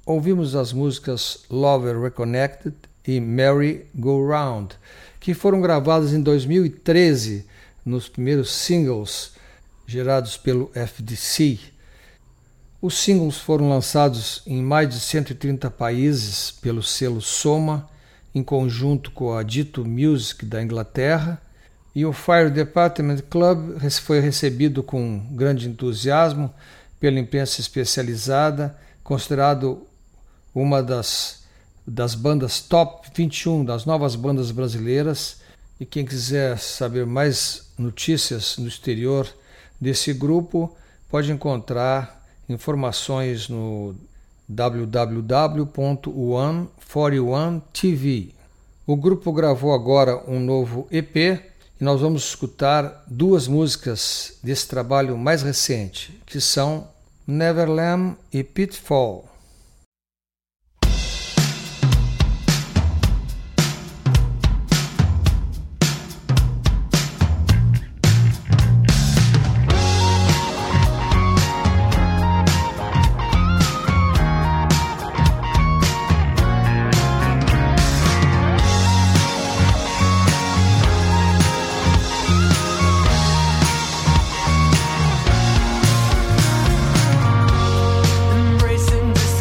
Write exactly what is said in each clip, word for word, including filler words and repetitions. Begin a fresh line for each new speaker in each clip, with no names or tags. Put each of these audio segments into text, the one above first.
ouvimos as músicas Lover Reconnected e Merry Go Round, que foram gravadas em dois mil e treze nos primeiros singles gerados pelo F D C. Os singles foram lançados em mais de cento e trinta países pelo selo Soma, em conjunto com a Dito Music da Inglaterra, e o Fire Department Club foi recebido com grande entusiasmo pela imprensa especializada, considerado uma das, das bandas top vinte e um das novas bandas brasileiras. E quem quiser saber mais notícias no exterior desse grupo pode encontrar informações no w w w ponto one forty one t v. O grupo gravou agora um novo E P e nós vamos escutar duas músicas desse trabalho mais recente, que são Neverland e Pitfall.
Embracing this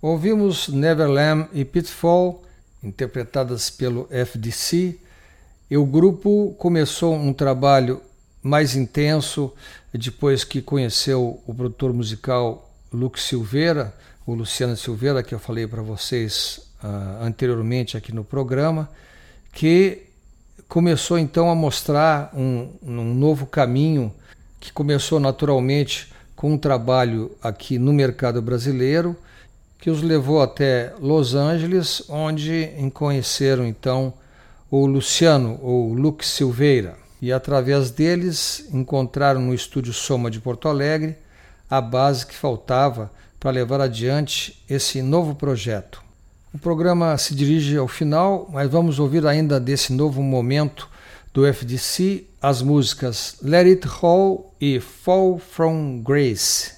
Ouvimos Neverland e Pitfall, interpretadas pelo F D C, e o grupo começou um trabalho mais intenso depois que conheceu o produtor musical Luke Silveira, o Luciano Silveira, que eu falei para vocês uh, anteriormente aqui no programa, que começou então a mostrar um, um novo caminho que começou naturalmente com um trabalho aqui no mercado brasileiro, que os levou até Los Angeles, onde conheceram então o Luciano, ou Luke Silveira, e através deles encontraram no Estúdio Soma de Porto Alegre a base que faltava para levar adiante esse novo projeto. O programa se dirige ao final, mas vamos ouvir ainda desse novo momento do F D C as músicas Let It Roll e Fall From Grace.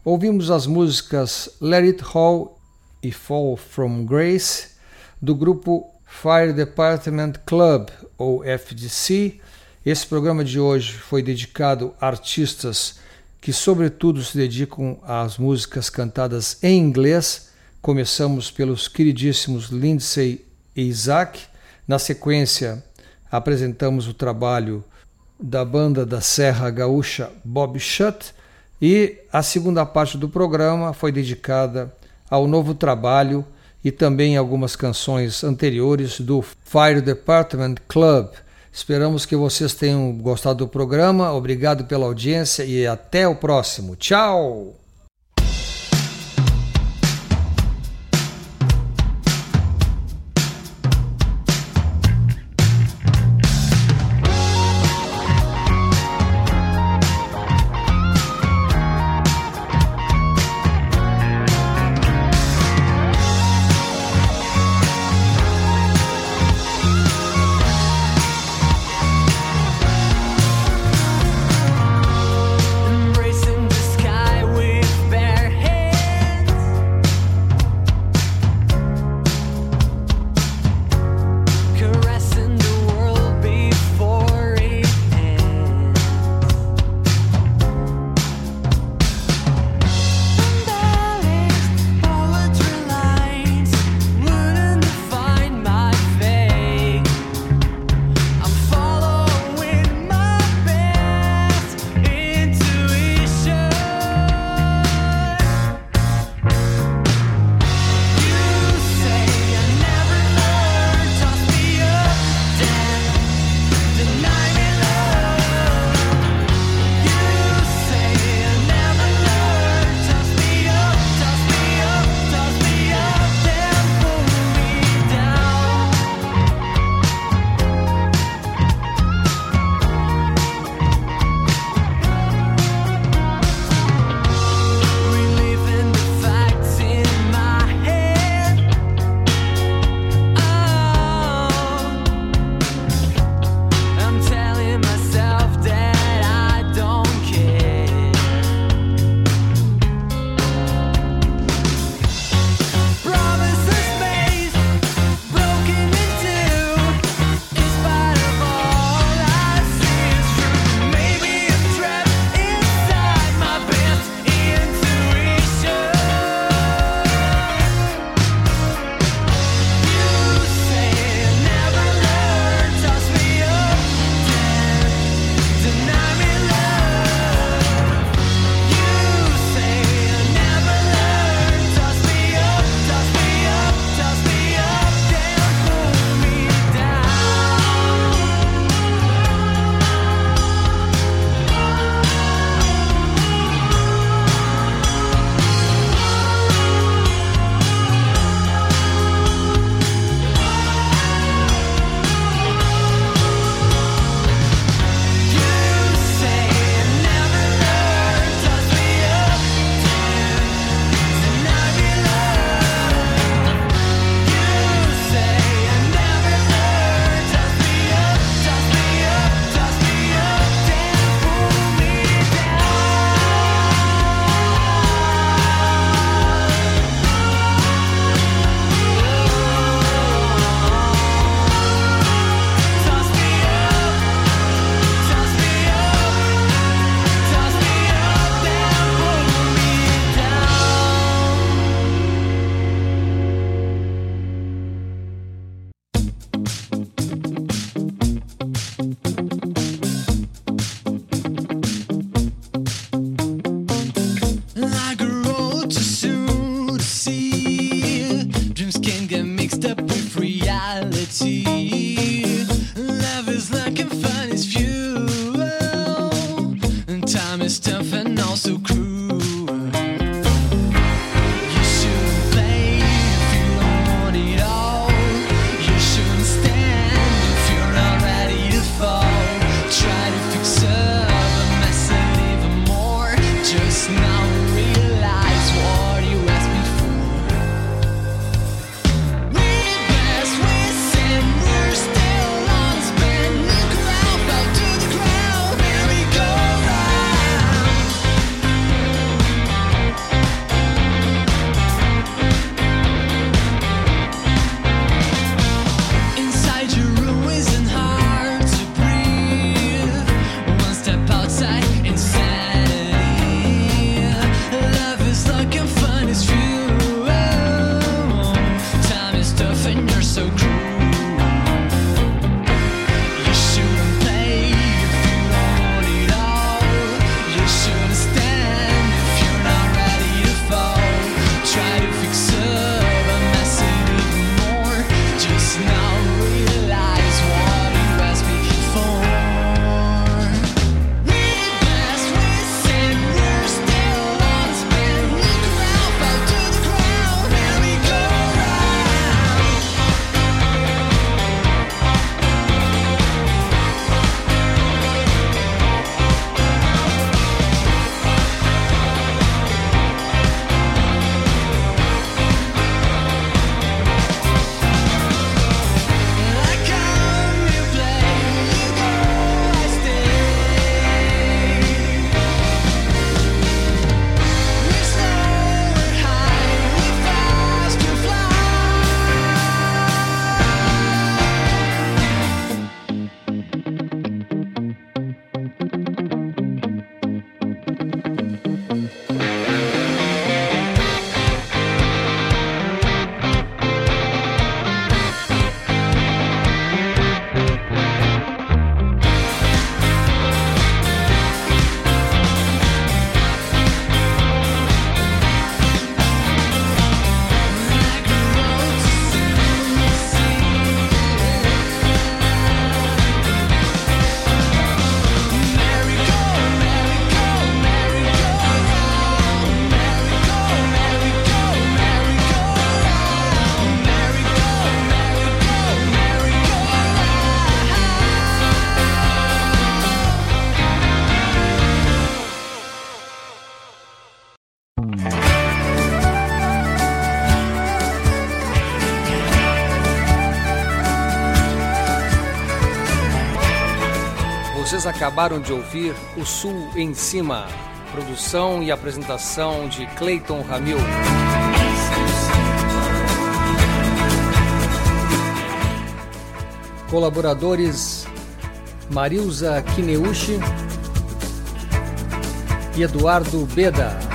ouvimos as músicas Let It All e Fall From Grace, do grupo Fire Department Club, ou F D C. Esse programa de hoje foi dedicado a artistas que sobretudo se dedicam às músicas cantadas em inglês. Começamos pelos queridíssimos Lindsay e Isaac. Na sequência, apresentamos o trabalho da banda da Serra Gaúcha Bob Shutt, e a segunda parte do programa foi dedicada ao novo trabalho e também algumas canções anteriores do Fire Department Club. Esperamos que vocês tenham gostado do programa. Obrigado pela audiência e até o próximo. Tchau! Vocês acabaram de ouvir O Sul em Cima, produção e apresentação de Cleiton Ramil. Colaboradores Marilza Kineuchi e Eduardo Beda.